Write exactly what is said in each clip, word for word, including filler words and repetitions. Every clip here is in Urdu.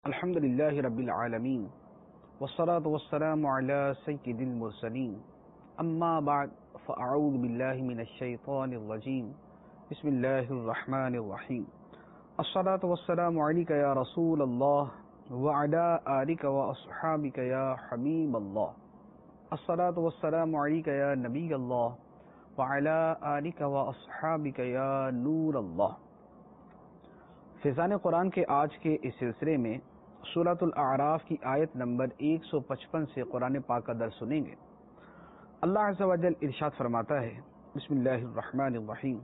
الحمد لله رب العالمين والصلاة والسلام على سيد المرسلين أما بعد فأعوذ بالله من الشيطان الرجيم بسم الله الرحمن الرحيم الصلاة والسلام عليك يا رسول الله وعلى آلك وأصحابك يا حبيب الله الصلاة والسلام عليك يا نبي الله وعلى آلك وأصحابك يا نور الله. فیضان قرآن کے آج کے اس سلسلے میں سورۃ الاعراف کی آیت نمبر ایک سو پچپن سے قرآن پاک کا درس سنیں گے. اللہ عز و جل ارشاد فرماتا ہے بسم اللہ الرحمن الرحیم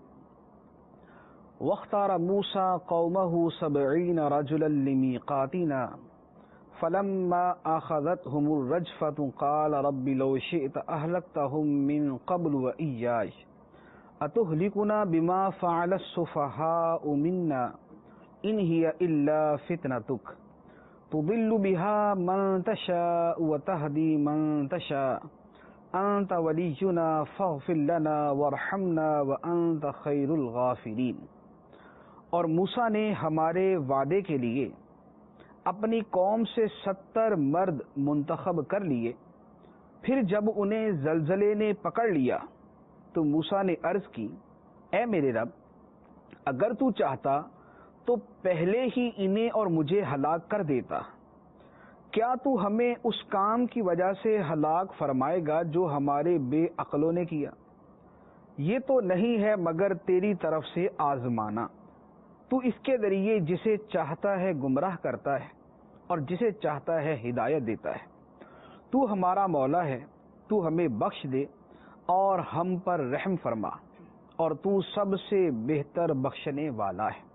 واختار موسیٰ قومہ سبعین رجلا لمیقاتنا فلما اخذتهم الرجفة قال رب لو شئت اهلكتهم من قبل وإياي اتهلكنا بما فعل السفهاء منا ان هي الا فتنتك تضل بها من تشاء وتهدي من تشاء انت ولينا فاغفر لنا وارحمنا وانت خیر الغافرین. اور موسیٰ نے ہمارے وعدے کے لیے اپنی قوم سے ستر مرد منتخب کر لیے. پھر جب انہیں زلزلے نے پکڑ لیا تو موسیٰ نے عرض کی اے میرے رب، اگر تو چاہتا تو پہلے ہی انہیں اور مجھے ہلاک کر دیتا. کیا تو ہمیں اس کام کی وجہ سے ہلاک فرمائے گا جو ہمارے بے عقلوں نے کیا؟ یہ تو نہیں ہے مگر تیری طرف سے آزمانا. تو اس کے ذریعے جسے چاہتا ہے گمراہ کرتا ہے اور جسے چاہتا ہے ہدایت دیتا ہے. تو ہمارا مولا ہے، تو ہمیں بخش دے اور ہم پر رحم فرما، اور تو سب سے بہتر بخشنے والا ہے.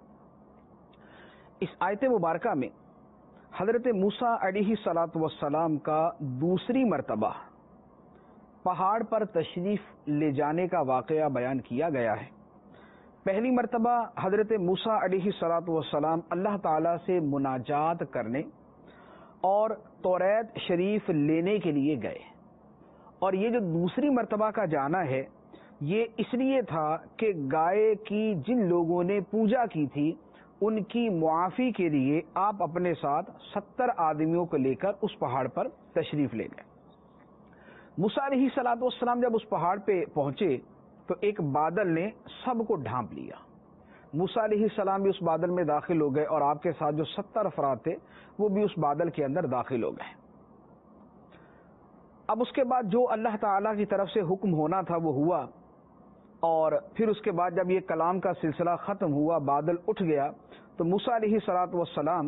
اس آیت مبارکہ میں حضرت موسیٰ علیہ الصلاۃ والسلام کا دوسری مرتبہ پہاڑ پر تشریف لے جانے کا واقعہ بیان کیا گیا ہے. پہلی مرتبہ حضرت موسیٰ علیہ الصلاۃ والسلام اللہ تعالیٰ سے مناجات کرنے اور توریت شریف لینے کے لیے گئے، اور یہ جو دوسری مرتبہ کا جانا ہے یہ اس لیے تھا کہ گائے کی جن لوگوں نے پوجا کی تھی ان کی معافی کے لیے آپ اپنے ساتھ ستر آدمیوں کو لے کر اس پہاڑ پر تشریف لے گئے. موسیٰ علیہ الصلاۃ والسلام جب اس پہاڑ پہ پہنچے تو ایک بادل نے سب کو ڈھانپ لیا. موسیٰ علیہ السلام بھی اس بادل میں داخل ہو گئے اور آپ کے ساتھ جو ستر افراد تھے وہ بھی اس بادل کے اندر داخل ہو گئے. اب اس کے بعد جو اللہ تعالیٰ کی طرف سے حکم ہونا تھا وہ ہوا، اور پھر اس کے بعد جب یہ کلام کا سلسلہ ختم ہوا، بادل اٹھ گیا، تو موسیٰ علیہ الصلاۃ والسلام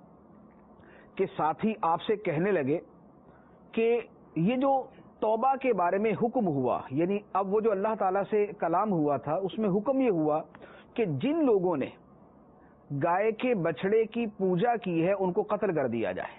کے ساتھی آپ سے کہنے لگے کہ یہ جو توبہ کے بارے میں حکم ہوا، یعنی اب وہ جو اللہ تعالیٰ سے کلام ہوا تھا اس میں حکم یہ ہوا کہ جن لوگوں نے گائے کے بچڑے کی پوجا کی ہے ان کو قتل کر دیا جائے.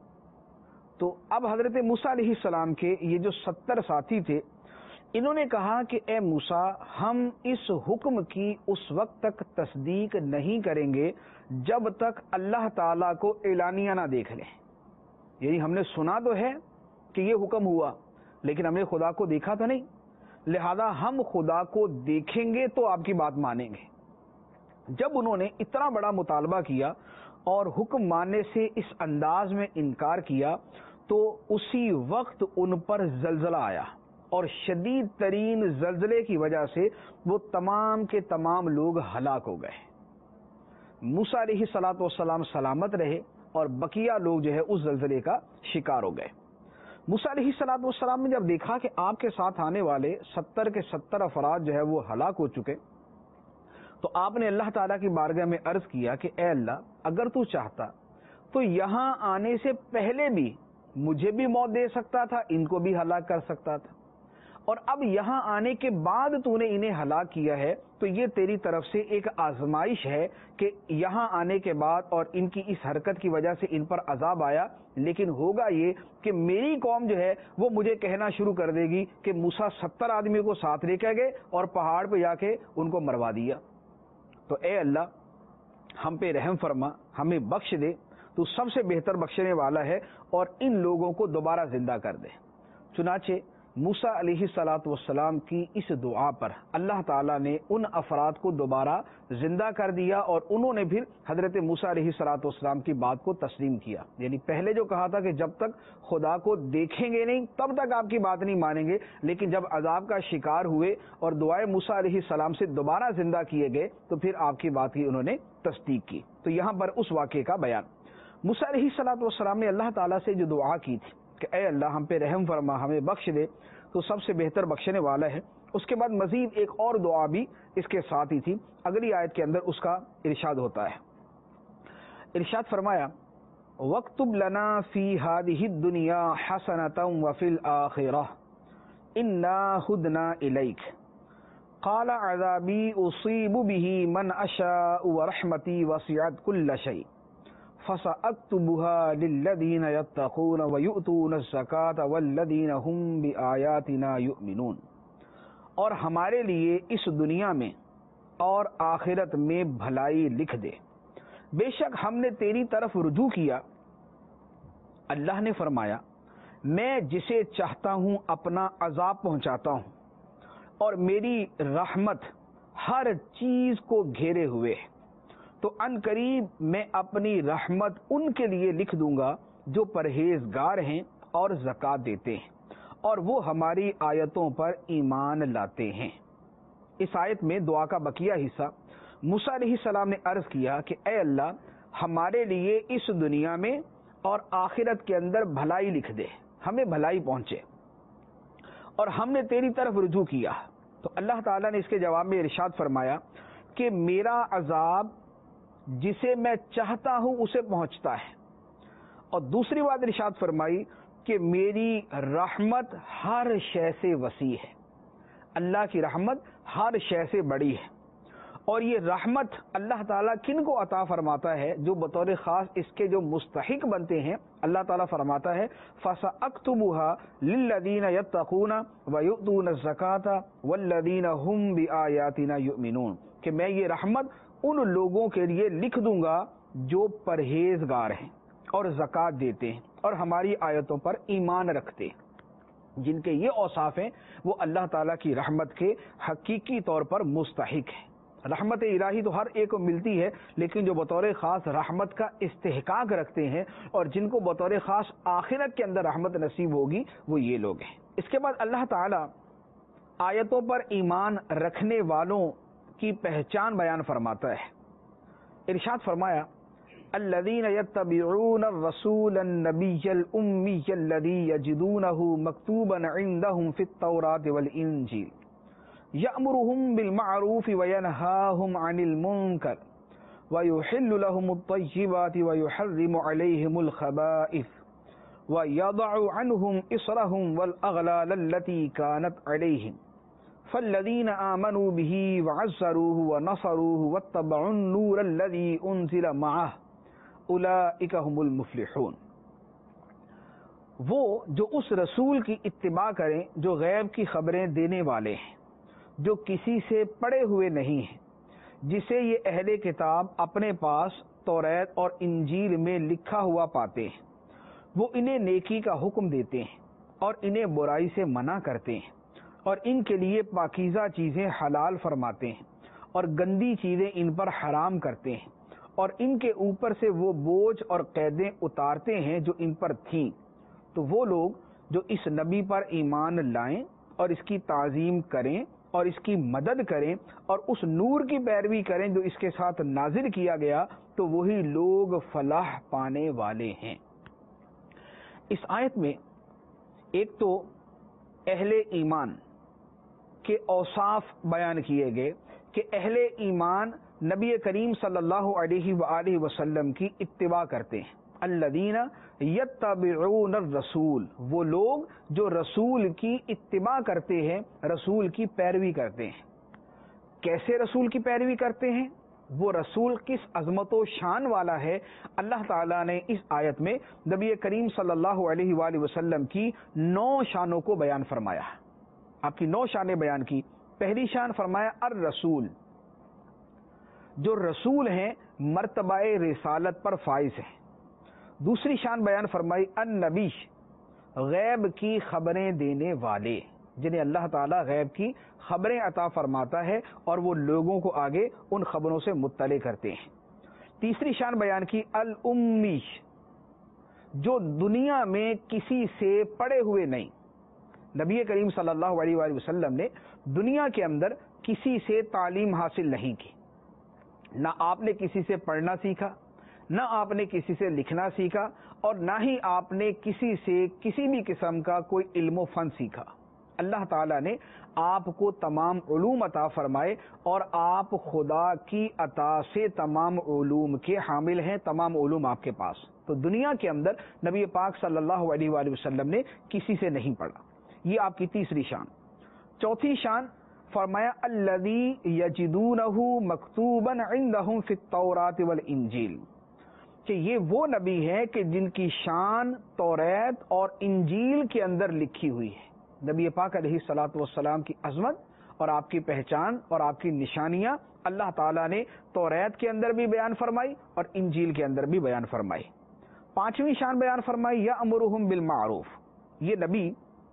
تو اب حضرت موسیٰ علیہ السلام کے یہ جو ستر ساتھی تھے انہوں نے کہا کہ اے موسیٰ، ہم اس حکم کی اس وقت تک تصدیق نہیں کریں گے جب تک اللہ تعالیٰ کو اعلانیہ نہ دیکھ لیں. یعنی ہم نے سنا تو ہے کہ یہ حکم ہوا لیکن ہم نے خدا کو دیکھا تو نہیں، لہذا ہم خدا کو دیکھیں گے تو آپ کی بات مانیں گے. جب انہوں نے اتنا بڑا مطالبہ کیا اور حکم ماننے سے اس انداز میں انکار کیا تو اسی وقت ان پر زلزلہ آیا، اور شدید ترین زلزلے کی وجہ سے وہ تمام کے تمام لوگ ہلاک ہو گئے. موسیٰ علیہ الصلاۃ والسلام سلامت رہے اور بقیہ لوگ جو ہے اس زلزلے کا شکار ہو گئے. موسیٰ علیہ الصلاۃ والسلام نے جب دیکھا کہ آپ کے ساتھ آنے والے ستر کے ستر افراد جو ہے وہ ہلاک ہو چکے تو آپ نے اللہ تعالیٰ کی بارگاہ میں عرض کیا کہ اے اللہ، اگر تو چاہتا تو یہاں آنے سے پہلے بھی مجھے بھی موت دے سکتا تھا، ان کو بھی ہلاک کر سکتا تھا، اور اب یہاں آنے کے بعد تو نے انہیں ہلاک کیا ہے تو یہ تیری طرف سے ایک آزمائش ہے کہ یہاں آنے کے بعد اور ان کی اس حرکت کی وجہ سے ان پر عذاب آیا، لیکن ہوگا یہ کہ میری قوم جو ہے وہ مجھے کہنا شروع کر دے گی کہ موسیٰ ستر آدمیوں کو ساتھ لے کے گئے اور پہاڑ پہ جا کے ان کو مروا دیا. تو اے اللہ ہم پہ رحم فرما، ہمیں بخش دے، تو سب سے بہتر بخشنے والا ہے، اور ان لوگوں کو دوبارہ زندہ کر دے. چنانچہ موسیٰ علیہ الصلوۃ والسلام کی اس دعا پر اللہ تعالیٰ نے ان افراد کو دوبارہ زندہ کر دیا اور انہوں نے پھر حضرت موسیٰ علیہ الصلوۃ والسلام کی بات کو تسلیم کیا. یعنی پہلے جو کہا تھا کہ جب تک خدا کو دیکھیں گے نہیں تب تک آپ کی بات نہیں مانیں گے، لیکن جب عذاب کا شکار ہوئے اور دعائے موسیٰ علیہ السلام سے دوبارہ زندہ کیے گئے تو پھر آپ کی بات کی انہوں نے تصدیق کی. تو یہاں پر اس واقعے کا بیان. موسیٰ علیہ الصلوۃ والسلام نے اللہ تعالیٰ سے جو دعا کی تھی کہ اے اللہ ہم پہ رحم فرما، ہمیں بخش دے، تو سب سے بہتر بخشنے والا ہے. اس کے بعد مزید ایک اور دعا بھی اس کے ساتھ ہی تھی. اگلی آیت کے اندر اس کا ارشاد ہوتا ہے، ارشاد فرمایا وَاكْتُبْ لَنَا فِي هَذِهِ الدُّنْيَا حَسَنَةً وَفِي الْآخِرَةِ إِنَّا هُدْنَا إِلَيْكَ قَالَ عَذَابِي أُصِيبُ بِهِ مَنْ أَشَاءُ وَرَحْمَتِي وَسِعَتْ كُلَّ شَيْءٍ فَسَأَكْتُبُهَا لِلَّذِينَ يَتَّقُونَ وَيُؤْتُونَ الزَّكَاةَ وَالَّذِينَ هُمْ بِآيَاتِنَا يُؤْمِنُونَ. اور ہمارے لیے اس دنیا میں اور آخرت میں بھلائی لکھ دے، بے شک ہم نے تیری طرف رجوع کیا. اللہ نے فرمایا میں جسے چاہتا ہوں اپنا عذاب پہنچاتا ہوں اور میری رحمت ہر چیز کو گھیرے ہوئے ہے، تو ان قریب میں اپنی رحمت ان کے لیے لکھ دوں گا جو پرہیزگار ہیں اور زکوٰۃ دیتے ہیں اور وہ ہماری آیتوں پر ایمان لاتے ہیں. اس آیت میں دعا کا بقیہ حصہ موسیٰ علیہ السلام نے عرض کیا کہ اے اللہ ہمارے لیے اس دنیا میں اور آخرت کے اندر بھلائی لکھ دے، ہمیں بھلائی پہنچے، اور ہم نے تیری طرف رجوع کیا. تو اللہ تعالیٰ نے اس کے جواب میں ارشاد فرمایا کہ میرا عذاب جسے میں چاہتا ہوں اسے پہنچتا ہے، اور دوسری بات ارشاد فرمائی کہ میری رحمت ہر شے سے وسیع ہے. اللہ کی رحمت ہر شے سے بڑی ہے، اور یہ رحمت اللہ تعالیٰ کن کو عطا فرماتا ہے؟ جو بطور خاص اس کے جو مستحق بنتے ہیں. اللہ تعالیٰ فرماتا ہے فَسَأَكْتُبُهَا لِلَّذِينَ يَتَّقُونَ وَيُؤْتُونَ الزَّكَاةَ وَالَّذِينَ هُمْ بِآيَاتِنَا يُؤْمِنُونَ کہ میں یہ رحمت ان لوگوں کے لیے لکھ دوں گا جو پرہیزگار ہیں اور زکوٰۃ دیتے ہیں اور ہماری آیتوں پر ایمان رکھتے ہیں. جن کے یہ اوصاف ہیں وہ اللہ تعالیٰ کی رحمت کے حقیقی طور پر مستحق ہیں. رحمت الہی تو ہر ایک کو ملتی ہے، لیکن جو بطور خاص رحمت کا استحقاق رکھتے ہیں اور جن کو بطور خاص آخرت کے اندر رحمت نصیب ہوگی وہ یہ لوگ ہیں. اس کے بعد اللہ تعالیٰ آیتوں پر ایمان رکھنے والوں کی پہچان بیان فرماتا ہے. ارشاد فرمایا الذين يتبعون الرسول النبي الأمي الذي يجدونه مكتوبا عندهم في التوراة والإنجيل يأمرهم بالمعروف وينهاهم عن المنكر ويحل لهم الطيبات ويحرم عليهم الخبائث ويضع عنهم إصرهم والأغلال التي كانت عليهم فالذين آمنوا به وعزروه ونصروه واتبعوا النور الذي أنزل معه اولئک هم المفلحون. وہ جو اس رسول کی اتباع کریں جو غیب کی خبریں دینے والے ہیں، جو کسی سے پڑھے ہوئے نہیں ہیں، جسے یہ اہل کتاب اپنے پاس توریت اور انجیل میں لکھا ہوا پاتے ہیں. وہ انہیں نیکی کا حکم دیتے ہیں اور انہیں برائی سے منع کرتے ہیں، اور ان کے لیے پاکیزہ چیزیں حلال فرماتے ہیں اور گندی چیزیں ان پر حرام کرتے ہیں، اور ان کے اوپر سے وہ بوجھ اور قیدیں اتارتے ہیں جو ان پر تھیں. تو وہ لوگ جو اس نبی پر ایمان لائیں اور اس کی تعظیم کریں اور اس کی مدد کریں اور اس نور کی پیروی کریں جو اس کے ساتھ نازل کیا گیا، تو وہی لوگ فلاح پانے والے ہیں. اس آیت میں ایک تو اہل ایمان کے اوصاف بیان کیے گئے کہ اہل ایمان نبی کریم صلی اللہ علیہ وآلہ وسلم کی اتباع کرتے ہیں. الذین یتبعون الرسول، وہ لوگ جو رسول کی اتباع کرتے ہیں، رسول کی پیروی کرتے ہیں. کیسے رسول کی پیروی کرتے ہیں؟ وہ رسول کس عظمت و شان والا ہے؟ اللہ تعالیٰ نے اس آیت میں نبی کریم صلی اللہ علیہ وآلہ وسلم کی نو شانوں کو بیان فرمایا. آپ کی نو شانیں بیان کی. پہلی شان فرمایا الرسول، جو رسول ہیں مرتبہ رسالت پر فائز ہیں. دوسری شان بیان فرمائی النبی، غیب کی خبریں دینے والے، جنہیں اللہ تعالیٰ غیب کی خبریں عطا فرماتا ہے اور وہ لوگوں کو آگے ان خبروں سے مطلع کرتے ہیں۔ تیسری شان بیان کی الامی، جو دنیا میں کسی سے پڑھے ہوئے نہیں۔ نبی کریم صلی اللہ علیہ وآلہ وسلم نے دنیا کے اندر کسی سے تعلیم حاصل نہیں کی، نہ آپ نے کسی سے پڑھنا سیکھا، نہ آپ نے کسی سے لکھنا سیکھا، اور نہ ہی آپ نے کسی سے کسی بھی قسم کا کوئی علم و فن سیکھا۔ اللہ تعالیٰ نے آپ کو تمام علوم عطا فرمائے اور آپ خدا کی عطا سے تمام علوم کے حامل ہیں، تمام علوم آپ کے پاس۔ تو دنیا کے اندر نبی پاک صلی اللہ علیہ وآلہ وسلم نے کسی سے نہیں پڑھا، یہ آپ کی تیسری شان۔ چوتھی شان فرمایا الذی یجدونہ مکتوبا عندہم فی التوراۃ والانجیل، کہ یہ وہ نبی ہے کہ جن کی شان توریت اور انجیل کے اندر لکھی ہوئی ہے۔ نبی پاک علیہ الصلوۃ والسلام کی عظمت اور آپ کی پہچان اور آپ کی نشانیاں اللہ تعالیٰ نے توریت کے اندر بھی بیان فرمائی اور انجیل کے اندر بھی بیان فرمائی۔ پانچویں شان بیان فرمائی یأمرہم بالمعروف، یہ نبی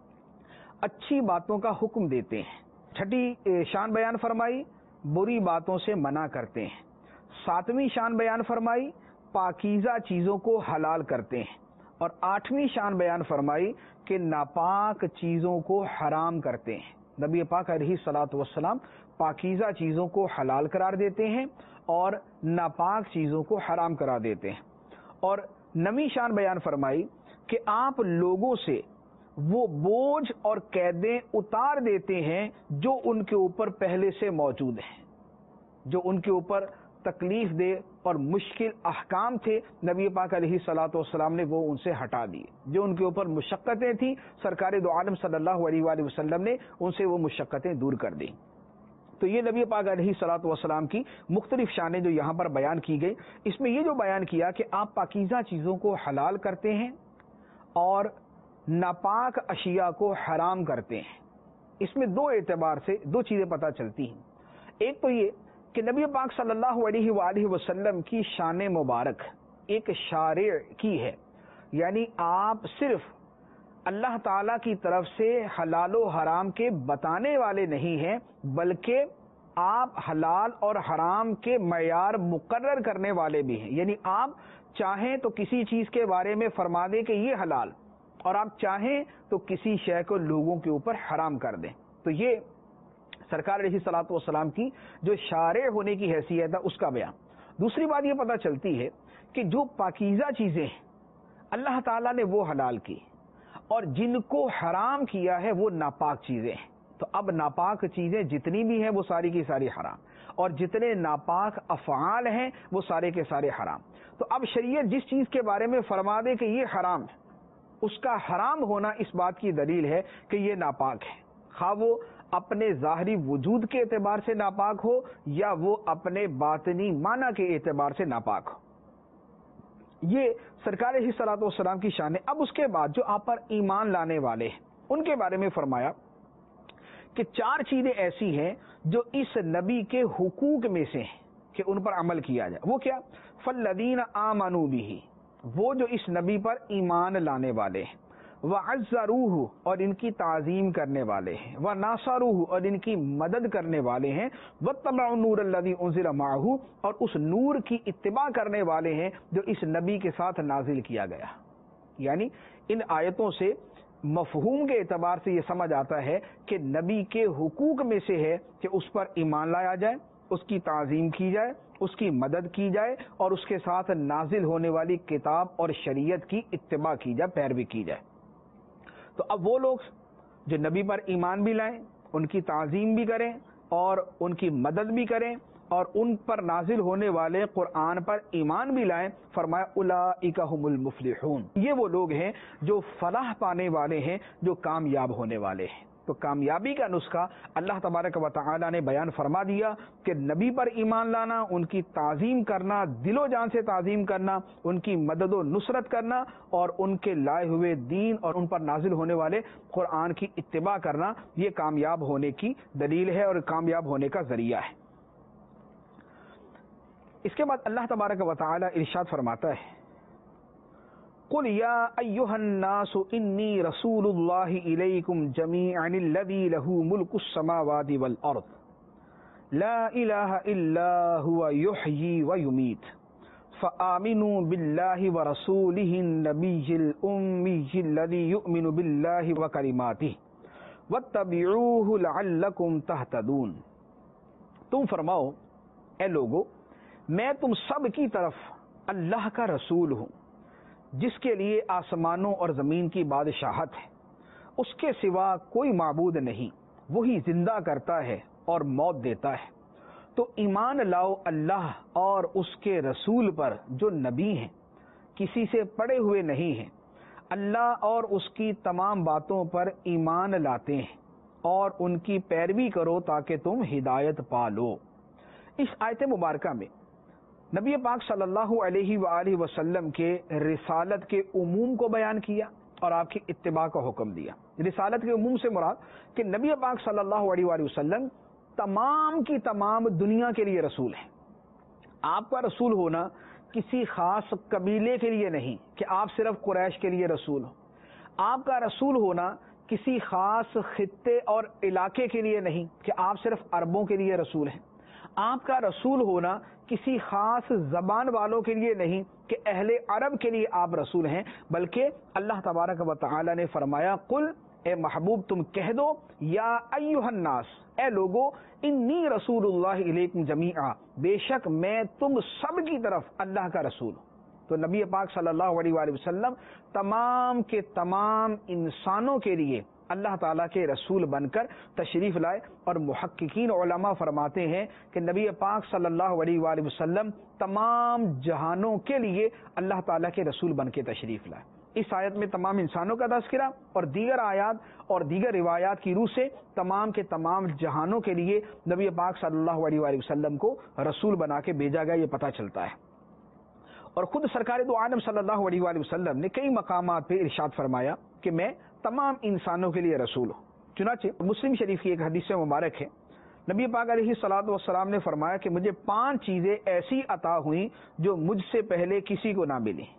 اچھی باتوں کا حکم دیتے ہیں۔ چھٹی شان بیان فرمائی بری باتوں سے منع کرتے ہیں۔ ساتویں شان بیان فرمائی پاکیزہ چیزوں کو حلال کرتے ہیں، اور آٹھویں شان بیان فرمائی کہ ناپاک چیزوں کو حرام کرتے ہیں۔ نبی پاک علیہ الصلوۃ والسلام پاکیزہ چیزوں کو حلال قرار دیتے ہیں اور ناپاک چیزوں کو حرام قرار دیتے ہیں۔ اور نویں شان بیان فرمائی کہ آپ لوگوں سے وہ بوجھ اور قیدیں اتار دیتے ہیں جو ان کے اوپر پہلے سے موجود ہیں، جو ان کے اوپر تکلیف دہ اور مشکل احکام تھے، نبی پاک علیہ الصلوۃ والسلام نے وہ ان سے ہٹا دیے۔ جو ان کے اوپر مشقتیں تھیں، سرکار دو عالم صلی اللہ علیہ وآلہ وسلم نے ان سے وہ مشقتیں دور کر دیں۔ تو یہ نبی پاک علیہ الصلوۃ والسلام کی مختلف شانیں جو یہاں پر بیان کی گئی، اس میں یہ جو بیان کیا کہ آپ پاکیزہ چیزوں کو حلال کرتے ہیں اور ناپاک اشیاء کو حرام کرتے ہیں، اس میں دو اعتبار سے دو چیزیں پتہ چلتی ہیں۔ ایک تو یہ کہ نبی پاک صلی اللہ علیہ وآلہ وسلم کی شان مبارک ایک شارع کی ہے، یعنی آپ صرف اللہ تعالی کی طرف سے حلال و حرام کے بتانے والے نہیں ہیں، بلکہ آپ حلال اور حرام کے معیار مقرر کرنے والے بھی ہیں۔ یعنی آپ چاہیں تو کسی چیز کے بارے میں فرما دیں کہ یہ حلال، اور آپ چاہیں تو کسی شے کو لوگوں کے اوپر حرام کر دیں۔ تو یہ سرکار علیہ الصلوۃ والسلام کی جو شارع ہونے کی حیثیت ہے اس کا بیان۔ دوسری بات یہ پتہ چلتی ہے کہ جو پاکیزہ چیزیں ہیں اللہ تعالیٰ نے وہ حلال کی، اور جن کو حرام کیا ہے وہ ناپاک چیزیں ہیں۔ تو اب ناپاک چیزیں جتنی بھی ہیں وہ ساری کی ساری حرام، اور جتنے ناپاک افعال ہیں وہ سارے کے سارے حرام۔ تو اب شریعت جس چیز کے بارے میں فرما دے کہ یہ حرام ہے، اس کا حرام ہونا اس بات کی دلیل ہے کہ یہ ناپاک ہے، خواہ وہ اپنے ظاہری وجود کے اعتبار سے ناپاک ہو یا وہ اپنے باطنی معنی کے اعتبار سے ناپاک ہو۔ یہ سرکار علیہ الصلوۃ والسلام کی شان ہے۔ اب اس کے بعد جو آپ پر ایمان لانے والے ہیں ان کے بارے میں فرمایا کہ چار چیزیں ایسی ہیں جو اس نبی کے حقوق میں سے ہیں کہ ان پر عمل کیا جائے۔ وہ کیا؟ فالذین آمنوا بہ، وہ جو اس نبی پر ایمان لانے والے ہیں، وعزروہ، اور ان کی تعظیم کرنے والے ہیں، وناصروہ، اور ان کی مدد کرنے والے ہیں، واتبعوا النور الذی انزل معہ، اور اس نور کی اتباع کرنے والے ہیں جو اس نبی کے ساتھ نازل کیا گیا۔ یعنی ان آیتوں سے مفہوم کے اعتبار سے یہ سمجھ آتا ہے کہ نبی کے حقوق میں سے ہے کہ اس پر ایمان لایا جائے، اس کی تعظیم کی جائے، اس کی مدد کی جائے، اور اس کے ساتھ نازل ہونے والی کتاب اور شریعت کی اتباع کی جائے، پیروی کی جائے۔ تو اب وہ لوگ جو نبی پر ایمان بھی لائیں، ان کی تعظیم بھی کریں اور ان کی مدد بھی کریں اور ان پر نازل ہونے والے قرآن پر ایمان بھی لائیں، فرمایا اولئک ھم المفلحون، یہ وہ لوگ ہیں جو فلاح پانے والے ہیں، جو کامیاب ہونے والے ہیں۔ تو کامیابی کا نسخہ اللہ تبارک و تعالی نے بیان فرما دیا کہ نبی پر ایمان لانا، ان کی تعظیم کرنا، دل و جان سے تعظیم کرنا، ان کی مدد و نصرت کرنا، اور ان کے لائے ہوئے دین اور ان پر نازل ہونے والے قرآن کی اتباع کرنا، یہ کامیاب ہونے کی دلیل ہے اور کامیاب ہونے کا ذریعہ ہے۔ اس کے بعد اللہ تبارک و تعالی ارشاد فرماتا ہے قل یا ایھا الناس انی رسول اللہ الیکم جمیعا الذی لہ ملک السماوات والارض لا الہ الا هو یحیی ویمیت فآمنوا باللہ ورسولہ النبی الامی الذی یؤمن باللہ وکلماتہ واتبعوہ لعلکم تہتدون۔ تم فرماؤ اے لوگو، میں تم سب کی طرف اللہ کا رسول ہوں جس کے لیے آسمانوں اور زمین کی بادشاہت ہے، اس کے سوا کوئی معبود نہیں، وہی زندہ کرتا ہے اور موت دیتا ہے، تو ایمان لاؤ اللہ اور اس کے رسول پر جو نبی ہیں، کسی سے پڑے ہوئے نہیں ہیں، اللہ اور اس کی تمام باتوں پر ایمان لاتے ہیں اور ان کی پیروی کرو تاکہ تم ہدایت پالو۔ اس آیت مبارکہ میں نبی پاک صلی اللہ علیہ وآلہ وسلم کے رسالت کے عموم کو بیان کیا اور آپ کی اتباع کا حکم دیا۔ رسالت کے عموم سے مراد کہ نبی پاک صلی اللہ علیہ وآلہ وسلم تمام کی تمام دنیا کے لیے رسول ہیں۔ آپ کا رسول ہونا کسی خاص قبیلے کے لیے نہیں کہ آپ صرف قریش کے لیے رسول ہو، آپ کا رسول ہونا کسی خاص خطے اور علاقے کے لیے نہیں کہ آپ صرف عربوں کے لیے رسول ہیں، آپ کا رسول ہونا کسی خاص زبان والوں کے لیے نہیں کہ اہل عرب کے لیے آپ رسول ہیں، بلکہ اللہ تبارک و تعالی نے فرمایا قل، اے محبوب تم کہہ دو، یا ایھا الناس، اے لوگو، انی رسول اللہ الیکم جمیعا، بے شک میں تم سب کی طرف اللہ کا رسول ہوں۔ تو نبی پاک صلی اللہ علیہ وآلہ وسلم تمام کے تمام انسانوں کے لیے اللہ تعالیٰ کے رسول بن کر تشریف لائے، اور محققین علماء فرماتے ہیں کہ نبی پاک صلی اللہ علیہ وآلہ وسلم تمام جہانوں کے لیے اللہ تعالیٰ کے رسول بن کے تشریف لائے۔ اس آیت میں تمام انسانوں کا تذکرہ اور دیگر آیات اور دیگر روایات کی روح سے تمام کے تمام جہانوں کے لیے نبی پاک صلی اللہ علیہ وآلہ وسلم کو رسول بنا کے بھیجا گیا، یہ پتہ چلتا ہے۔ اور خود سرکار دو عالم صلی اللہ علیہ وآلہ وسلم نے کئی مقامات پہ ارشاد فرمایا کہ میں تمام انسانوں کے لیے رسول ہوں۔ چنانچہ مسلم شریف کی ایک حدیث مبارک ہے، نبی پاک علیہ الصلوۃ والسلام نے فرمایا کہ مجھے پانچ چیزیں ایسی عطا ہوئیں جو مجھ سے پہلے کسی کو نہ ملی۔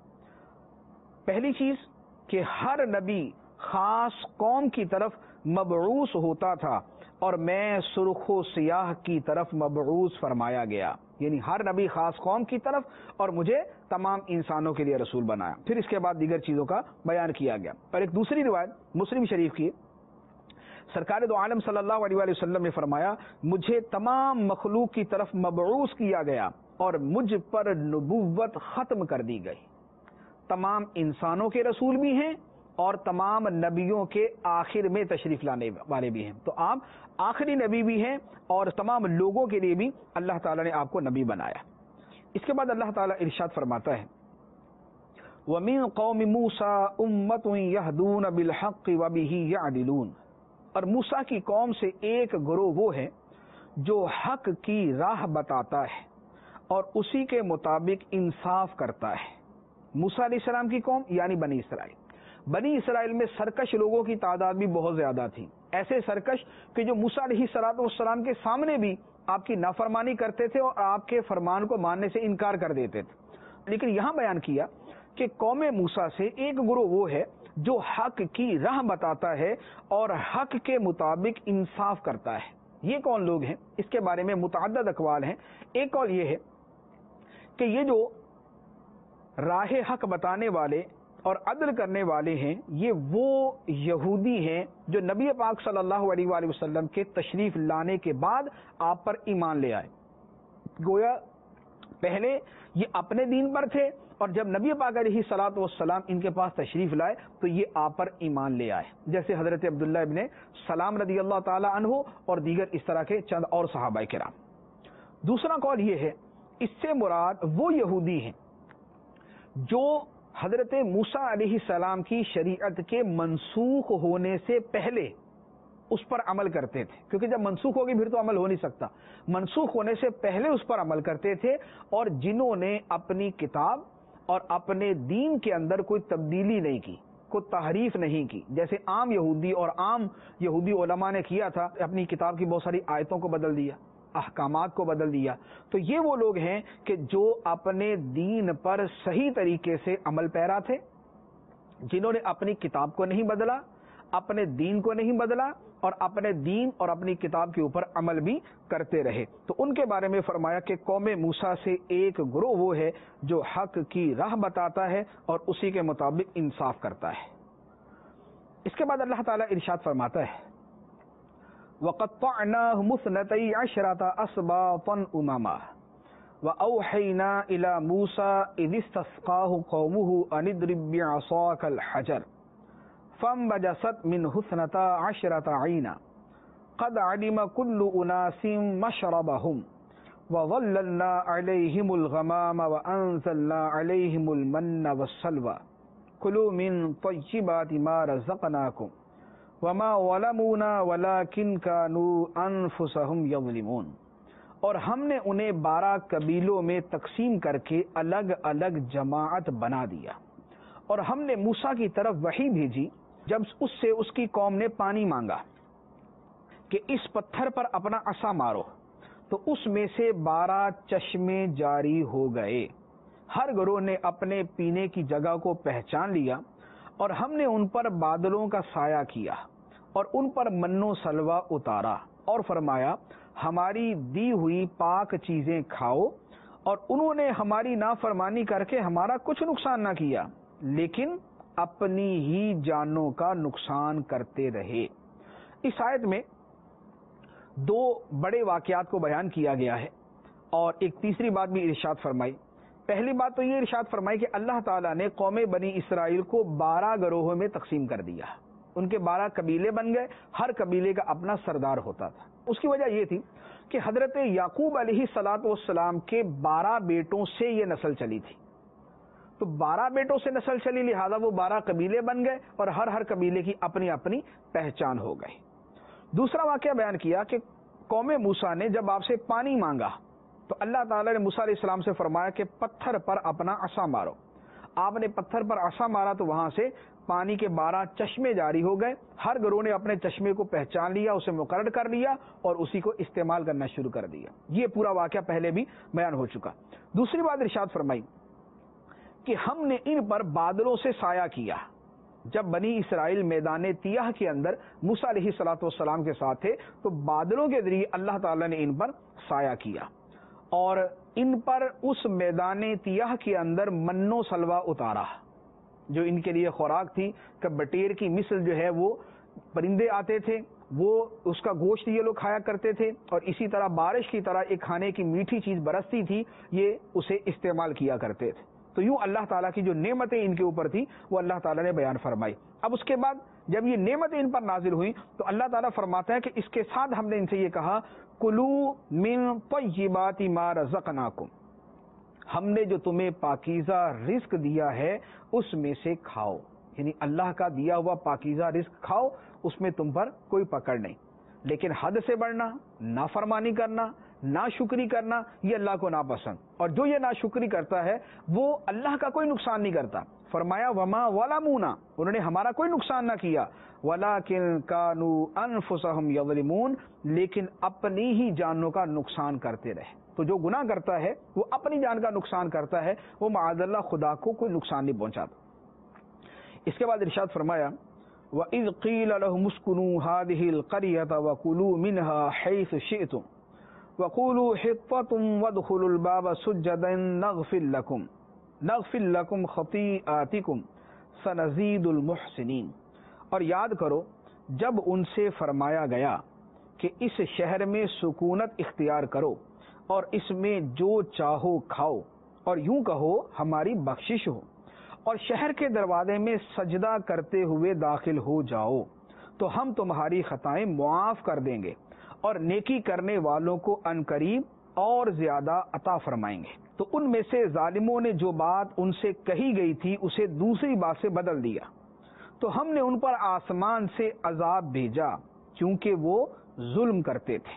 پہلی چیز کہ ہر نبی خاص قوم کی طرف مبعوث ہوتا تھا اور میں سرخ و سیاہ کی طرف مبعوث فرمایا گیا، یعنی ہر نبی خاص قوم کی طرف اور مجھے تمام انسانوں کے لیے رسول بنایا۔ پھر اس کے بعد دیگر چیزوں کا بیان کیا گیا۔ اور ایک دوسری روایت مسلم شریف کی، سرکار دو عالم صلی اللہ علیہ وآلہ وسلم نے فرمایا مجھے تمام مخلوق کی طرف مبعوث کیا گیا اور مجھ پر نبوت ختم کر دی گئی۔ تمام انسانوں کے رسول بھی ہیں اور تمام نبیوں کے آخر میں تشریف لانے والے بھی ہیں، تو آپ آخری نبی بھی ہیں اور تمام لوگوں کے لیے بھی اللہ تعالیٰ نے آپ کو نبی بنایا۔ اس کے بعد اللہ تعالیٰ ارشاد فرماتا ہے وَمِن قَوْمِ مُوسَىٰ أُمَّةٌ يَهْدُونَ بِالْحَقِّ وَبِهِ يَعْدِلُونَ، اور موسیٰ کی قوم سے ایک گروہ وہ ہے جو حق کی راہ بتاتا ہے اور اسی کے مطابق انصاف کرتا ہے۔ موسیٰ علیہ السلام کی قوم یعنی بنی اسرائیل، بنی اسرائیل میں سرکش لوگوں کی تعداد بھی بہت زیادہ تھی، ایسے سرکش کہ جو موسیٰ علیہ السلام کے سامنے بھی آپ کی نافرمانی کرتے تھے اور آپ کے فرمان کو ماننے سے انکار کر دیتے تھے۔ لیکن یہاں بیان کیا کہ قوم موسیٰ سے ایک گروہ وہ ہے جو حق کی راہ بتاتا ہے اور حق کے مطابق انصاف کرتا ہے۔ یہ کون لوگ ہیں؟ اس کے بارے میں متعدد اقوال ہیں۔ ایک قول یہ ہے کہ یہ جو راہ حق بتانے والے اور عدل کرنے والے ہیں، یہ وہ یہودی ہیں جو نبی پاک صلی اللہ علیہ وآلہ وسلم کے تشریف لانے کے بعد آپ پر ایمان لے آئے۔ گویا پہلے یہ اپنے دین پر تھے اور جب نبی پاک علیہ الصلوۃ والسلام ان کے پاس تشریف لائے تو یہ آپ پر ایمان لے آئے، جیسے حضرت عبداللہ ابن سلام رضی اللہ تعالی عنہ اور دیگر اس طرح کے چند اور صحابہ کرام۔ دوسرا قول یہ ہے اس سے مراد وہ یہودی ہیں جو حضرت موسیٰ علیہ السلام کی شریعت کے منسوخ ہونے سے پہلے اس پر عمل کرتے تھے، کیونکہ جب منسوخ ہوگی پھر تو عمل ہو نہیں سکتا، منسوخ ہونے سے پہلے اس پر عمل کرتے تھے، اور جنہوں نے اپنی کتاب اور اپنے دین کے اندر کوئی تبدیلی نہیں کی، کوئی تحریف نہیں کی، جیسے عام یہودی اور عام یہودی علماء نے کیا تھا، اپنی کتاب کی بہت ساری آیتوں کو بدل دیا، احکامات کو بدل دیا. تو یہ وہ لوگ ہیں کہ جو اپنے دین پر صحیح طریقے سے عمل پیرا تھے، جنہوں نے اپنی کتاب کو نہیں بدلا، اپنے دین کو نہیں بدلا، اور اپنے دین اور اپنی کتاب کے اوپر عمل بھی کرتے رہے. تو ان کے بارے میں فرمایا کہ قوم موسیٰ سے ایک گروہ وہ ہے جو حق کی راہ بتاتا ہے اور اسی کے مطابق انصاف کرتا ہے. اس کے بعد اللہ تعالیٰ ارشاد فرماتا ہے وَقَطَّعْنَاهُمُ اثْنَتَيْ عَشْرَةَ أَسْبَاطًا أُمَمًا وَأَوْحَيْنَا إِلَى مُوسَىٰ إِذِ اسْتَسْقَاهُ قَوْمُهُ أَنِ اضْرِب بِّعَصَاكَ الْحَجَرَ فَانبَجَسَتْ مِنْهُ اثْنَتَا عَشْرَةَ عَيْنًا قَدْ عَلِمَ كُلُّ أُنَاسٍ مَّشْرَبَهُمْ وَظَلَّلْنَا عَلَيْهِمُ الْغَمَامَ وَأَنزَلْنَا عَلَيْهِمُ الْمَنَّ وَالسَّلْوَىٰ كُلُوا مِن طَيِّبَاتِ مَا رَزَقْنَاكُمْ وَمَا ظَلَمُونَا وَلَٰكِن كَانُوا أَنفُسَهُمْ يَظْلِمُونَ. اور ہم نے انہیں بارہ قبیلوں میں تقسیم کر کے الگ الگ جماعت بنا دیا، اور ہم نے موسیٰ کی طرف وحی بھیجی جب اس سے اس کی قوم نے پانی مانگا کہ اس پتھر پر اپنا عصا مارو، تو اس میں سے بارہ چشمے جاری ہو گئے. ہر گروہ نے اپنے پینے کی جگہ کو پہچان لیا، اور ہم نے ان پر بادلوں کا سایہ کیا اور ان پر من و سلوہ اتارا، اور فرمایا ہماری دی ہوئی پاک چیزیں کھاؤ. اور انہوں نے ہماری نافرمانی کر کے ہمارا کچھ نقصان نہ کیا، لیکن اپنی ہی جانوں کا نقصان کرتے رہے. اس آیت میں دو بڑے واقعات کو بیان کیا گیا ہے، اور ایک تیسری بات بھی ارشاد فرمائی. پہلی بات تو یہ ارشاد فرمائی کہ اللہ تعالیٰ نے قوم بنی اسرائیل کو بارہ گروہوں میں تقسیم کر دیا. ان کے بارہ قبیلے بن گئے، ہر قبیلے کا اپنا سردار ہوتا تھا. اس کی وجہ یہ تھی کہ حضرت یعقوب علیہ الصلوۃ والسلام کے بارہ بیٹوں سے یہ نسل چلی تھی. تو بارہ بیٹوں سے نسل چلی، لہذا وہ بارہ قبیلے بن گئے اور ہر ہر قبیلے کی اپنی اپنی پہچان ہو گئی. دوسرا واقعہ بیان کیا کہ قوم موسیٰ نے جب آپ سے پانی مانگا تو اللہ تعالیٰ نے موسیٰ علیہ السلام سے فرمایا کہ پتھر پر اپنا عصا مارو. آپ نے پتھر پر عصا مارا تو وہاں سے پانی کے بارہ چشمے جاری ہو گئے. ہر گروہ نے اپنے چشمے کو پہچان لیا، اسے مقرر کر لیا اور اسی کو استعمال کرنا شروع کر دیا. یہ پورا واقعہ پہلے بھی بیان ہو چکا. دوسری بات ارشاد فرمائی کہ ہم نے ان پر بادلوں سے سایہ کیا. جب بنی اسرائیل میدان تیہ کے اندر موسیٰ علیہ الصلوۃ والسلام کے ساتھ تھے تو بادلوں کے ذریعے اللہ تعالیٰ نے ان پر سایہ کیا، اور ان پر اس میدان تیہ کے اندر من و سلوہ اتارا جو ان کے لیے خوراک تھی. کہ بٹیر کی مثل جو ہے وہ پرندے آتے تھے، وہ اس کا گوشت یہ لوگ کھایا کرتے تھے، اور اسی طرح بارش کی طرح ایک کھانے کی میٹھی چیز برستی تھی، یہ اسے استعمال کیا کرتے تھے. تو یوں اللہ تعالیٰ کی جو نعمتیں ان کے اوپر تھی وہ اللہ تعالیٰ نے بیان فرمائی. اب اس کے بعد جب یہ نعمتیں ان پر نازل ہوئیں تو اللہ تعالیٰ فرماتا ہے کہ اس کے ساتھ ہم نے ان سے یہ کہا کلو من طیبات ما رزقناکم، ہم نے جو تمہیں پاکیزہ رزق دیا ہے اس میں سے کھاؤ. یعنی اللہ کا دیا ہوا پاکیزہ رزق کھاؤ، اس میں تم پر کوئی پکڑ نہیں. لیکن حد سے بڑھنا، نافرمانی کرنا، ناشکری کرنا، یہ اللہ کو ناپسند. اور جو یہ ناشکری کرتا ہے وہ اللہ کا کوئی نقصان نہیں کرتا. فرمایا وما ظلمونا، انہوں نے ہمارا کوئی نقصان نہ کیا، ولکن کانوا انفسہم یظلمون، لیکن اپنی ہی جانوں کا نقصان کرتے رہے. تو جو گناہ کرتا ہے وہ اپنی جان کا نقصان کرتا ہے، وہ معاذ اللہ خدا کو کوئی نقصان نہیں پہنچاتا. اس کے بعد ارشاد فرمایا وَإِذْ قِيلَ لَهُمُ اسْكُنُوا هَٰذِهِ الْقَرْيَةَ وَكُلُوا مِنْهَا حَيْثُ شِئْتُمْ وَقُولُوا حِطَّةٌ وَادْخُلُوا الْبَابَ سُجَّدًا نَغْفِرْ لَكُمْ نَغْفِرْ لَكُمْ خَطِيئَاتِكُمْ سَنَزِيدُ الْمُحْسِنِينَ. اور یاد کرو جب ان سے فرمایا گیا کہ اس شہر میں سکونت اختیار کرو اور اس میں جو چاہو کھاؤ، اور یوں کہو ہماری بخشش ہو، اور شہر کے دروازے میں سجدہ کرتے ہوئے داخل ہو جاؤ تو ہم تمہاری خطائیں معاف کر دیں گے اور نیکی کرنے والوں کو عنقریب اور زیادہ عطا فرمائیں گے. تو ان میں سے ظالموں نے جو بات ان سے کہی گئی تھی اسے دوسری بات سے بدل دیا، تو ہم نے ان پر آسمان سے عذاب بھیجا کیونکہ وہ ظلم کرتے تھے.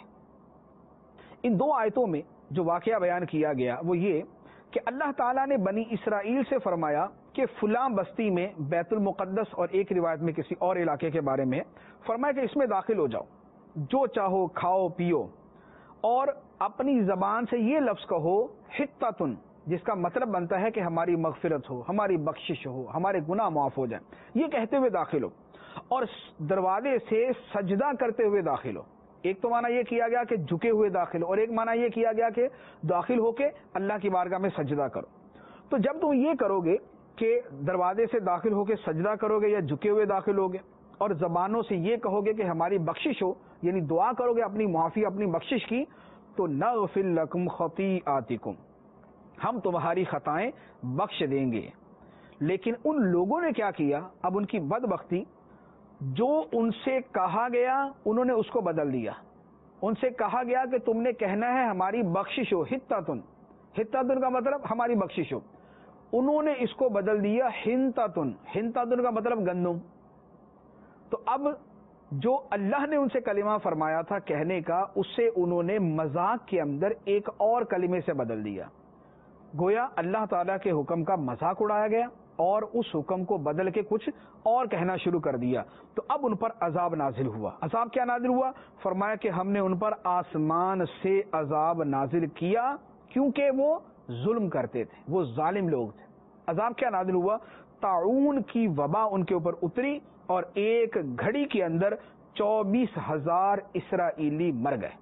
ان دو آیتوں میں جو واقعہ بیان کیا گیا وہ یہ کہ اللہ تعالیٰ نے بنی اسرائیل سے فرمایا کہ فلاں بستی میں بیت المقدس، اور ایک روایت میں کسی اور علاقے کے بارے میں فرمایا کہ اس میں داخل ہو جاؤ، جو چاہو کھاؤ پیو، اور اپنی زبان سے یہ لفظ کہو حتتن، جس کا مطلب بنتا ہے کہ ہماری مغفرت ہو، ہماری بخشش ہو، ہمارے گناہ معاف ہو جائیں، یہ کہتے ہوئے داخل ہو، اور دروازے سے سجدہ کرتے ہوئے داخل ہو۔ ایک تو معنی یہ کیا گیا کہ جھکے ہوئے داخل ہو، اور ایک معنی یہ کیا گیا کہ داخل ہو کے اللہ کی بارگاہ میں سجدہ کرو۔ تو جب تم یہ کرو گے کہ دروازے سے داخل ہو کے سجدہ کرو گے یا جھکے ہوئے داخل ہوگے، اور زبانوں سے یہ کہو گے کہ ہماری بخشش ہو، یعنی دعا کرو گے اپنی معافی، اپنی بخشش کی، تو نغفر لکم خطیئاتکم، ہم تمہاری خطائیں بخش دیں گے۔ لیکن ان لوگوں نے کیا کیا؟ اب ان کی بدبختی، جو ان سے کہا گیا انہوں نے اس کو بدل دیا۔ ان سے کہا گیا کہ تم نے کہنا ہے ہماری بخشش ہو، حتتن، حتتن کا مطلب ہماری بخشش ہو، انہوں نے اس کو بدل دیا ہنتتن، ہنتتن کا مطلب گندم۔ تو اب جو اللہ نے ان سے کلمہ فرمایا تھا کہنے کا، اس سے انہوں نے مذاق کے اندر ایک اور کلمے سے بدل دیا، گویا اللہ تعالیٰ کے حکم کا مذاق اڑایا گیا اور اس حکم کو بدل کے کچھ اور کہنا شروع کر دیا۔ تو اب ان پر عذاب نازل ہوا۔ عذاب کیا نازل ہوا؟ فرمایا کہ ہم نے ان پر آسمان سے عذاب نازل کیا، کیونکہ وہ ظلم کرتے تھے، وہ ظالم لوگ تھے۔ عذاب کیا نازل ہوا؟ طاعون کی وبا ان کے اوپر اتری، اور ایک گھڑی کے اندر چوبیس ہزار اسرائیلی مر گئے۔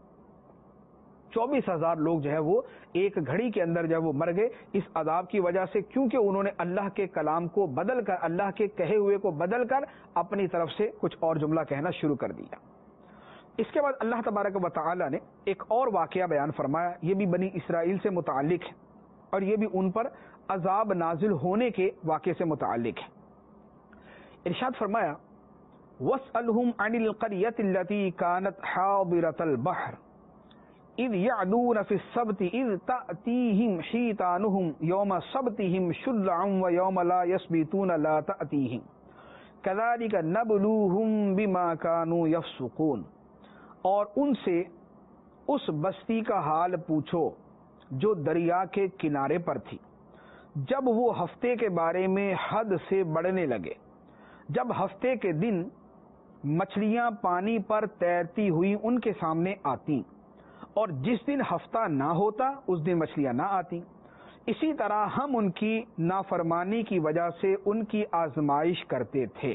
چوبیس ہزار لوگ جو ہے وہ ایک گھڑی کے اندر جو ہے وہ مر گئے اس عذاب کی وجہ سے، کیونکہ انہوں نے اللہ کے کلام کو بدل کر، اللہ کے کہے ہوئے کو بدل کر اپنی طرف سے کچھ اور جملہ کہنا شروع کر دیا۔ اس کے بعد اللہ تبارک و تعالی نے ایک اور واقعہ بیان فرمایا، یہ بھی بنی اسرائیل سے متعلق ہے، اور یہ بھی ان پر عذاب نازل ہونے کے واقعے سے متعلق ہے۔ ارشاد فرمایا وَاسْأَلْهُمْ عَنِ الْقَرْيَةِ الَّتِي كَانَتْ حَاضِرَةَ الْبَحْرِ اذ يعدون في السبت اذ تأتيهم حيتانهم يوم سبتهم شرعا ويوم لا يسبتون لا تأتيهم كذلك نبلوهم بما كانوا يفسقون، اور ان سے اس بستی کا حال پوچھو جو دریا کے کنارے پر تھی، جب وہ ہفتے کے بارے میں حد سے بڑھنے لگے، جب ہفتے کے دن مچھلیاں پانی پر تیرتی ہوئی ان کے سامنے آتی، اور جس دن ہفتہ نہ ہوتا اس دن مچھلیاں نہ آتی، اسی طرح ہم ان کی نافرمانی کی وجہ سے ان کی آزمائش کرتے تھے۔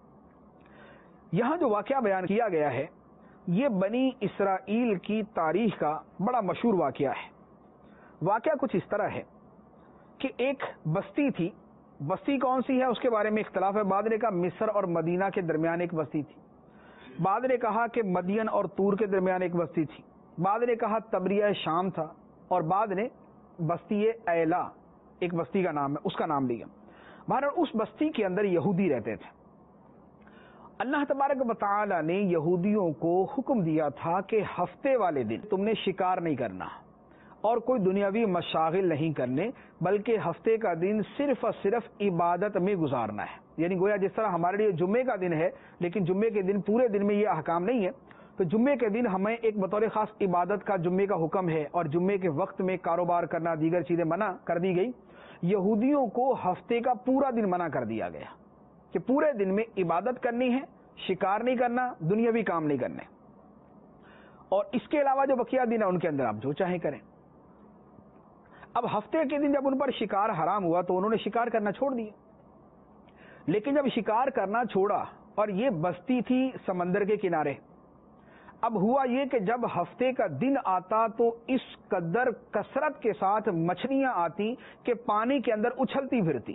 یہاں جو واقعہ بیان کیا گیا ہے یہ بنی اسرائیل کی تاریخ کا بڑا مشہور واقعہ ہے۔ واقعہ کچھ اس طرح ہے کہ ایک بستی تھی، بستی کون سی ہے اس کے بارے میں اختلاف ہے، بعض نے کہا مصر اور مدینہ کے درمیان ایک بستی تھی، بعض نے کہا کہ مدین اور طور کے درمیان ایک بستی تھی، بعض نے کہا تبریہ شام تھا، اور بعض نے بستی ایلا ایک بستی کا نام ہے اس کا نام لیا۔ بہرحال اس بستی کے اندر یہودی رہتے تھے۔ اللہ تبارک و تعالی نے یہودیوں کو حکم دیا تھا کہ ہفتے والے دن تم نے شکار نہیں کرنا اور کوئی دنیاوی مشاغل نہیں کرنے، بلکہ ہفتے کا دن صرف اور صرف عبادت میں گزارنا ہے۔ یعنی گویا جس طرح ہمارے لیے جمعے کا دن ہے، لیکن جمعے کے دن پورے دن میں یہ احکام نہیں ہے، تو جمعے کے دن ہمیں ایک بطور خاص عبادت کا جمعے کا حکم ہے، اور جمعے کے وقت میں کاروبار کرنا، دیگر چیزیں منع کر دی گئی۔ یہودیوں کو ہفتے کا پورا دن منع کر دیا گیا کہ پورے دن میں عبادت کرنی ہے، شکار نہیں کرنا، دنیاوی کام نہیں کرنے، اور اس کے علاوہ جو بقیہ دن ہے ان کے اندر آپ جو چاہیں کریں۔ اب ہفتے کے دن جب ان پر شکار حرام ہوا تو انہوں نے شکار کرنا چھوڑ دیا، لیکن جب شکار کرنا چھوڑا، اور یہ بستی تھی سمندر کے کنارے، اب ہوا یہ کہ جب ہفتے کا دن آتا تو اس قدر کثرت کے ساتھ مچھلیاں آتی کہ پانی کے اندر اچھلتی پھرتی۔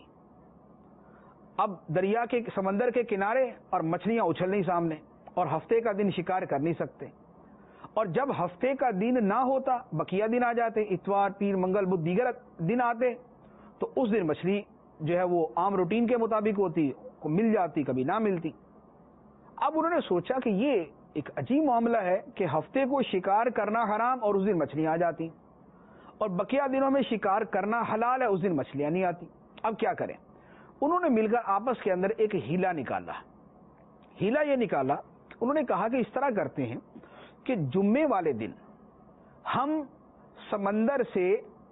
اب دریا کے سمندر کے کنارے اور مچھلیاں اچھل نہیں سامنے، اور ہفتے کا دن شکار کر نہیں سکتے، اور جب ہفتے کا دن نہ ہوتا بقیہ دن آ جاتے، اتوار پیر منگل بدھ دیگر دن آتے، تو اس دن مچھلی جو ہے وہ عام روٹین کے مطابق ہوتی، کو مل جاتی کبھی نہ ملتی۔ اب انہوں نے سوچا کہ یہ ایک عجیب معاملہ ہے کہ ہفتے کو شکار کرنا حرام اور اس دن مچھلیاں آ جاتی، اور بقیہ دنوں میں شکار کرنا حلال ہے، اس دن مچھلیاں نہیں آتی۔ اب کیا کریں؟ انہوں نے مل کر آپس کے اندر ایک ہیلا نکالا۔ ہیلا یہ نکالا، انہوں نے کہا کہ اس طرح کرتے ہیں کہ جمعے والے دن ہم سمندر سے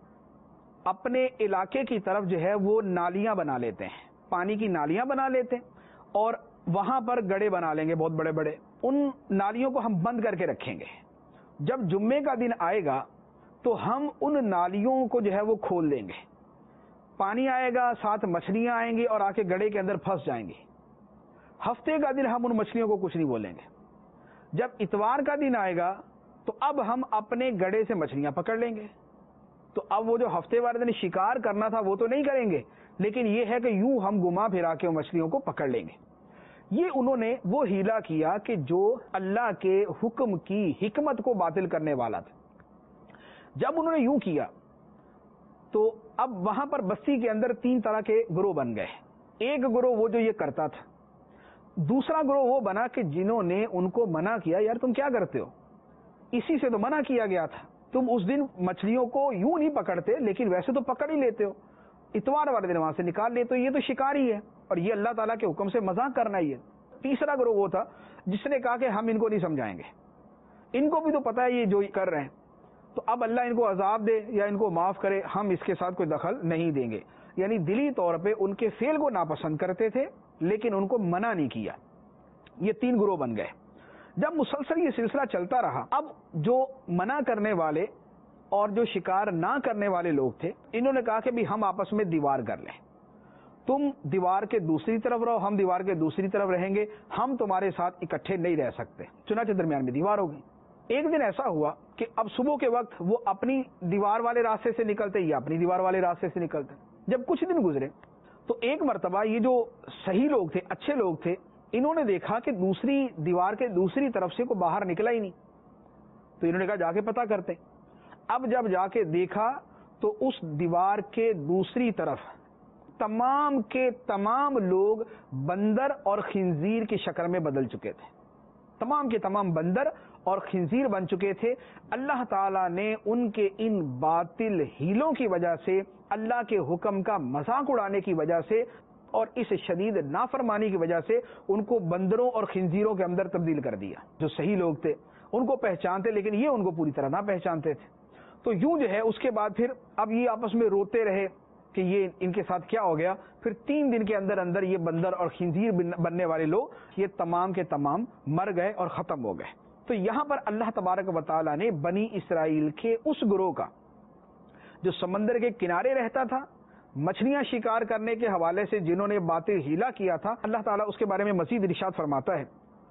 اپنے علاقے کی طرف جو ہے وہ نالیاں بنا لیتے ہیں، پانی کی نالیاں بنا لیتے ہیں، اور وہاں پر گڑھے بنا لیں گے بہت بڑے بڑے، ان نالیوں کو ہم بند کر کے رکھیں گے۔ جب جمعے کا دن آئے گا تو ہم ان نالیوں کو جو ہے وہ کھول دیں گے، پانی آئے گا، ساتھ مچھلیاں آئیں گی اور آ کے گڑھے کے اندر پھنس جائیں گی۔ ہفتے کا دن ہم ان مچھلیوں کو کچھ نہیں بولیں گے۔ جب اتوار کا دن آئے گا تو اب ہم اپنے گڑھے سے مچھلیاں پکڑ لیں گے۔ تو اب وہ جو ہفتے والے دن شکار کرنا تھا وہ تو نہیں کریں گے، لیکن یہ ہے کہ یوں ہم گھما پھرا کے مچھلیوں کو پکڑ لیں گے۔ یہ انہوں نے وہ ہیلا کیا کہ جو اللہ کے حکم کی حکمت کو باطل کرنے والا تھا۔ جب انہوں نے یوں کیا تو اب وہاں پر بستی کے اندر تین طرح کے گروہ بن گئے۔ ایک گروہ وہ جو یہ کرتا تھا، دوسرا گروہ وہ بنا کہ جنہوں نے ان کو منع کیا، یار تم کیا کرتے ہو، اسی سے تو منع کیا گیا تھا، تم اس دن مچھلیوں کو یوں نہیں پکڑتے لیکن ویسے تو پکڑ ہی لیتے ہو، اتوار والے دن وہاں سے نکال لیتے ہو، یہ تو شکاری ہے اور یہ اللہ تعالیٰ کے حکم سے مذاق کرنا ہی ہے۔ تیسرا گروہ وہ تھا جس نے کہا کہ ہم ان کو نہیں سمجھائیں گے، ان کو بھی تو پتہ ہے یہ جو کر رہے ہیں، تو اب اللہ ان کو عذاب دے یا ان کو معاف کرے، ہم اس کے ساتھ کوئی دخل نہیں دیں گے۔ یعنی دلی طور پہ ان کے فعل کو ناپسند کرتے تھے لیکن ان کو منع نہیں کیا۔ یہ تین گروہ بن گئے۔ جب مسلسل یہ سلسلہ چلتا رہا، اب جو منع کرنے والے اور جو شکار نہ کرنے والے لوگ تھے، انہوں نے کہا کہ بھی ہم آپس میں دیوار کر لیں، تم دیوار کے دوسری طرف رہو، ہم دیوار کے دوسری طرف رہیں گے، ہم تمہارے ساتھ اکٹھے نہیں رہ سکتے۔ چنانچہ درمیان میں دیوار ہو گئی۔ ایک دن ایسا ہوا کہ اب صبح کے وقت وہ اپنی دیوار والے راستے سے نکلتے یا اپنی دیوار والے راستے سے نکلتے۔ جب کچھ دن گزرے تو ایک مرتبہ یہ جو صحیح لوگ تھے، اچھے لوگ تھے، انہوں نے دیکھا کہ دوسری دیوار کے دوسری طرف سے کوئی باہر نکلا ہی نہیں، تو انہوں نے کہا جا کے پتہ کرتے۔ اب جب جا کے دیکھا تو اس دیوار کے دوسری طرف تمام کے تمام لوگ بندر اور خنزیر کی شکل میں بدل چکے تھے، تمام کے تمام بندر اور خنزیر بن چکے تھے۔ اللہ تعالیٰ نے ان کے ان باطل ہیلوں کی وجہ سے، اللہ کے حکم کا مذاق اڑانے کی وجہ سے اور اس شدید نافرمانی کی وجہ سے ان کو بندروں اور خنزیروں کے اندر تبدیل کر دیا۔ جو صحیح لوگ تھے ان کو پہچانتے لیکن یہ ان کو پوری طرح نہ پہچانتے تھے۔ تو یوں جو ہے اس کے بعد پھر اب یہ آپس میں روتے رہے کہ یہ ان کے ساتھ کیا ہو گیا۔ پھر تین دن کے اندر اندر یہ بندر اور خنزیر بننے والے لوگ یہ تمام کے تمام مر گئے اور ختم ہو گئے۔ تو یہاں پر اللہ تبارک و تعالیٰ نے بنی اسرائیل کے اس گروہ کا جو سمندر کے کنارے رہتا تھا، مچھلیاں شکار کرنے کے حوالے سے جنہوں نے باطل ہیلا کیا تھا، اللہ تعالیٰ اس کے بارے میں مزید ارشاد فرماتا ہے،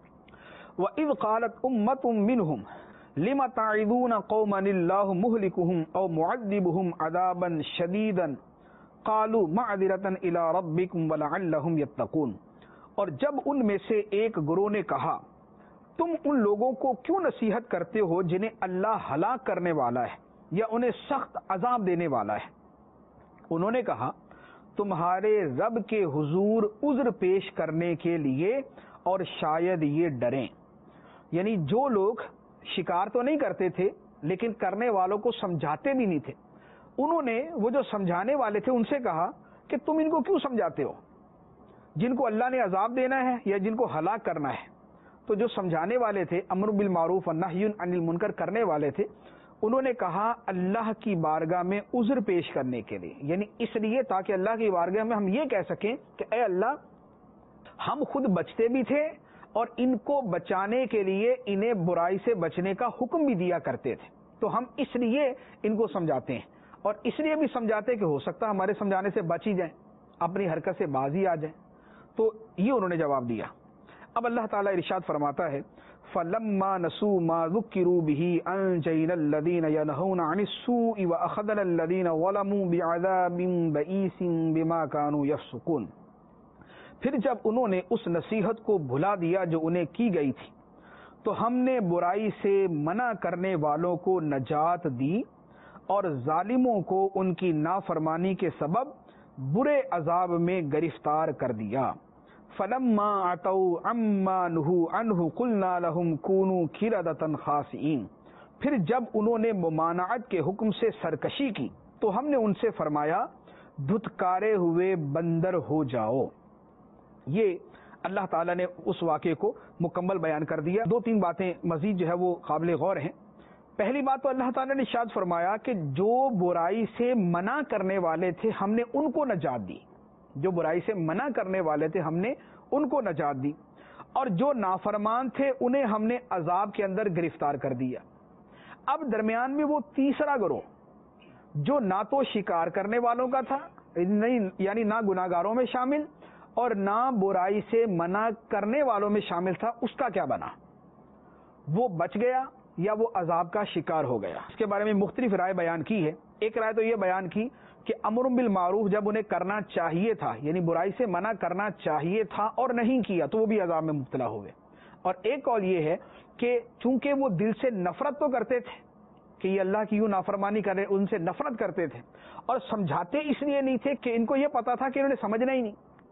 وَإِذْ قَالَتْ أُمَّةٌ مِّنْهُمْ لِمَ تَعِظُونَ قَوْمًا اللَّهُ مُهْلِكُهُمْ أَوْ مُعَذِّبُهُمْ عَذَابًا شَدِيدًا قَالُوا مَعْذِرَةً إِلَىٰ رَبِّكُمْ وَلَعَلَّهُمْ يَتَّقُونَ۔ اور جب ان میں سے ایک گروہ نے کہا تم ان لوگوں کو کیوں نصیحت کرتے ہو جنہیں اللہ ہلاک کرنے والا ہے یا انہیں سخت عذاب دینے والا ہے، انہوں نے کہا تمہارے رب کے حضور عذر پیش کرنے کے لیے اور شاید یہ ڈریں۔ یعنی جو لوگ شکار تو نہیں کرتے تھے لیکن کرنے والوں کو سمجھاتے بھی نہیں تھے، انہوں نے وہ جو سمجھانے والے تھے ان سے کہا کہ تم ان کو کیوں سمجھاتے ہو، جن کو اللہ نے عذاب دینا ہے یا جن کو ہلاک کرنا ہے۔ تو جو سمجھانے والے تھے، امر بالمعروف اور نہی عن المنکر کرنے والے تھے، انہوں نے کہا اللہ کی بارگاہ میں عذر پیش کرنے کے لیے، یعنی اس لیے تاکہ اللہ کی بارگاہ میں ہم یہ کہہ سکیں کہ اے اللہ ہم خود بچتے بھی تھے اور ان کو بچانے کے لیے انہیں برائی سے بچنے کا حکم بھی دیا کرتے تھے، تو ہم اس لیے ان کو سمجھاتے ہیں اور اس لیے بھی سمجھاتے کہ ہو سکتا ہمارے سمجھانے سے بچ ہی جائیں، اپنی حرکت سے باز ہی آ جائیں۔ تو یہ انہوں نے جواب دیا۔ اب اللہ تعالیٰ ارشاد فرماتا ہے فَلَمَّا نَسُوا مَا ذُكِّرُوا بِهِ أَنجَيْنَا الَّذِينَ يَنْهُونَ عَنِ السُّوءِ وَأَخَذْنَا الَّذِينَ ظَلَمُوا بِعَذَابٍ بَئِيسٍ بِمَا كَانُوا يَفْسُقُونَ۔ پھر جب انہوں نے اس نصیحت کو بھلا دیا جو انہیں کی گئی تھی تو ہم نے برائی سے منع کرنے والوں کو نجات دی اور ظالموں کو ان کی نافرمانی کے سبب برے عذاب میں گرفتار کر دیا۔ فَلَمَّا عَتَوْا عَمَّا نُهُوا عَنْهُ قُلْنَا لَهُمْ كُونُوا قِرَدَةً خَاسِئِينَ۔ پھر جب انہوں نے ممانعت کے حکم سے سرکشی کی تو ہم نے ان سے فرمایا دھتکارے ہوئے بندر ہو جاؤ۔ یہ اللہ تعالیٰ نے اس واقعے کو مکمل بیان کر دیا۔ دو تین باتیں مزید جو ہے وہ قابل غور ہیں۔ پہلی بات تو اللہ تعالیٰ نے ارشاد فرمایا کہ جو برائی سے منع کرنے والے تھے ہم نے ان کو نجات دی، جو برائی سے منع کرنے والے تھے ہم نے ان کو نجات دی، اور جو نافرمان تھے انہیں ہم نے عذاب کے اندر گرفتار کر دیا۔ اب درمیان میں وہ تیسرا گروہ جو نہ تو شکار کرنے والوں کا تھا، نہیں یعنی نہ گناہگاروں میں شامل اور نہ برائی سے منع کرنے والوں میں شامل تھا، اس کا کیا بنا؟ وہ بچ گیا یا وہ عذاب کا شکار ہو گیا؟ اس کے بارے میں مختلف رائے بیان کی ہے۔ ایک رائے تو یہ بیان کی کہ امر بالمعروف جب انہیں کرنا چاہیے تھا، یعنی برائی سے منع کرنا چاہیے تھا اور نہیں کیا تو وہ بھی عذاب میں مبتلا ہوئے۔ اور ایک قول یہ ہے کہ چونکہ وہ دل سے نفرت تو کرتے تھے کہ یہ اللہ کی یوں نافرمانی کرے، ان سے نفرت کرتے تھے اور سمجھاتے اس لیے نہیں تھے کہ ان کو یہ پتا تھا کہ انہوں نے سمجھنا ہی نہیں،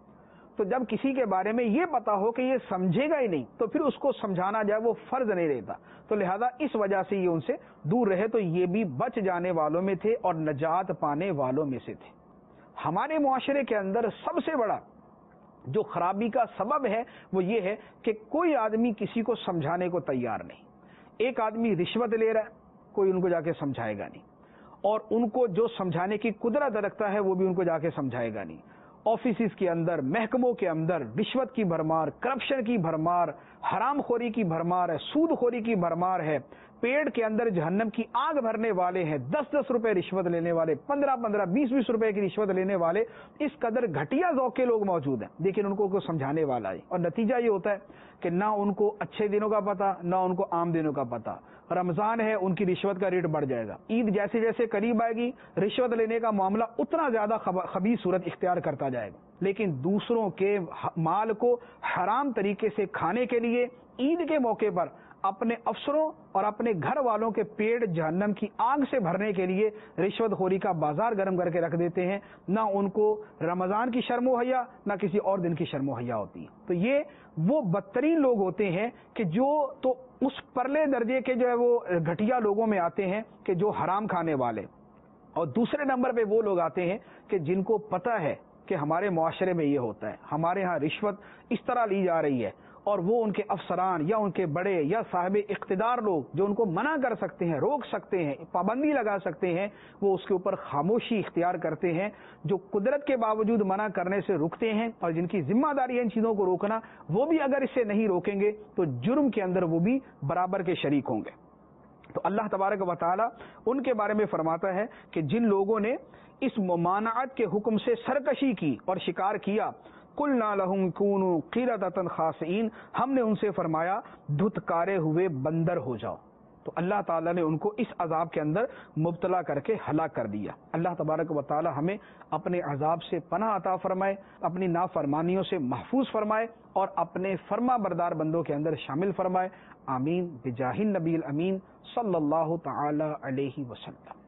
تو جب کسی کے بارے میں یہ پتا ہو کہ یہ سمجھے گا ہی نہیں تو پھر اس کو سمجھانا جائے وہ فرض نہیں رہتا، تو لہذا اس وجہ سے یہ ان سے دور رہے، تو یہ بھی بچ جانے والوں میں تھے اور نجات پانے والوں میں سے تھے۔ ہمارے معاشرے کے اندر سب سے بڑا جو خرابی کا سبب ہے وہ یہ ہے کہ کوئی آدمی کسی کو سمجھانے کو تیار نہیں۔ ایک آدمی رشوت لے رہا ہے، کوئی ان کو جا کے سمجھائے گا نہیں، اور ان کو جو سمجھانے کی قدرت رکھتا ہے وہ بھی ان کو جا کے سمجھائے گا نہیں۔ آفیسز کے اندر، محکموں کے اندر رشوت کی بھرمار، کرپشن کی بھرمار، حرام خوری کی بھرمار ہے، سود خوری کی بھرمار ہے، پیڑ کے اندر جہنم کی آگ بھرنے والے ہیں، دس دس روپے رشوت لینے والے، پندرہ پندرہ بیس بیس روپے کی رشوت لینے والے، اس قدر گھٹیا ذوق کے لوگ موجود ہیں، لیکن ان کو کوئی سمجھانے والا ہے، اور نتیجہ یہ ہوتا ہے کہ نہ ان کو اچھے دنوں کا پتہ، نہ ان کو عام دنوں کا پتہ۔ رمضان ہے، ان کی رشوت کا ریٹ بڑھ جائے گا، عید جیسے جیسے قریب آئے گی رشوت لینے کا معاملہ اتنا زیادہ خبیث صورت اختیار کرتا جائے گا، لیکن دوسروں کے مال کو حرام طریقے سے کھانے کے لیے عید کے موقع پر اپنے افسروں اور اپنے گھر والوں کے پیٹ جہنم کی آگ سے بھرنے کے لیے رشوت خوری کا بازار گرم کر کے رکھ دیتے ہیں، نہ ان کو رمضان کی شرم و حیا نہ کسی اور دن کی شرم و حیا ہوتی ہے۔ تو یہ وہ بدترین لوگ ہوتے ہیں کہ جو تو اس پرلے درجے کے جو ہے وہ گھٹیا لوگوں میں آتے ہیں کہ جو حرام کھانے والے، اور دوسرے نمبر پہ وہ لوگ آتے ہیں کہ جن کو پتہ ہے کہ ہمارے معاشرے میں یہ ہوتا ہے، ہمارے ہاں رشوت اس طرح لی جا رہی ہے، اور وہ ان کے افسران یا ان کے بڑے یا صاحب اقتدار لوگ جو ان کو منع کر سکتے ہیں، روک سکتے ہیں، پابندی لگا سکتے ہیں، وہ اس کے اوپر خاموشی اختیار کرتے ہیں۔ جو قدرت کے باوجود منع کرنے سے رکتے ہیں اور جن کی ذمہ داری ہے ان چیزوں کو روکنا، وہ بھی اگر اسے نہیں روکیں گے تو جرم کے اندر وہ بھی برابر کے شریک ہوں گے۔ تو اللہ تبارک و تعالی ان کے بارے میں فرماتا ہے کہ جن لوگوں نے اس ممانعت کے حکم سے سرکشی کی اور شکار کیا، قلنا لهم كونوا قردة خاسئین، ہم نے ان سے فرمایا دھتکارے ہوئے بندر ہو جاؤ۔ تو اللہ تعالیٰ نے ان کو اس عذاب کے اندر مبتلا کر کے ہلاک کر دیا۔ اللہ تبارک و تعالیٰ ہمیں اپنے عذاب سے پناہ عطا فرمائے، اپنی نافرمانیوں سے محفوظ فرمائے اور اپنے فرما بردار بندوں کے اندر شامل فرمائے۔ آمین بجاہ النبی الامین صلی اللہ تعالی علیہ وسلم۔